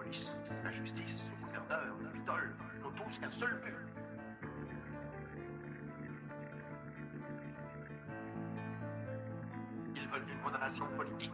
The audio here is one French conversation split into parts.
police, la justice, le gouverneur, le Capitole n'ont tous qu'un seul but. Ils veulent une condamnation politique.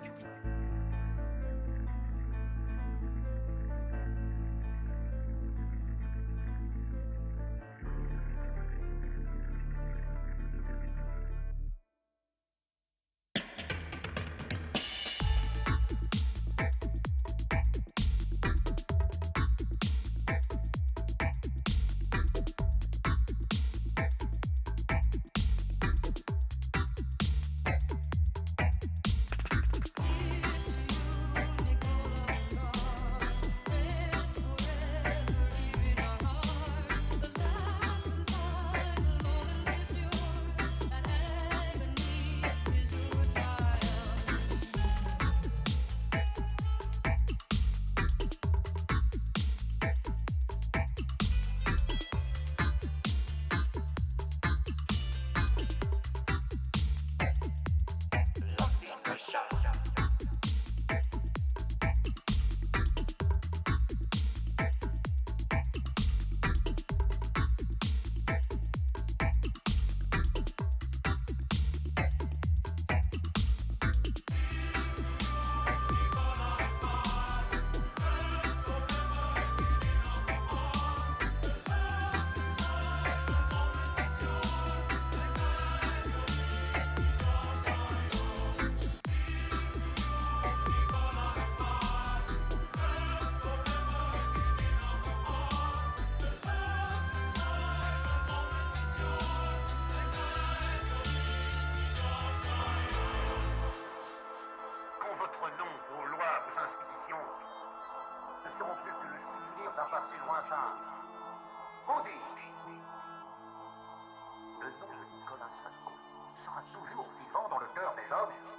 Votre nom, vos lois, vos institutions ne seront plus que le souvenir d'un passé lointain. Maudit! Le nom de Nicolas Sarkozy sera toujours vivant dans le cœur des hommes.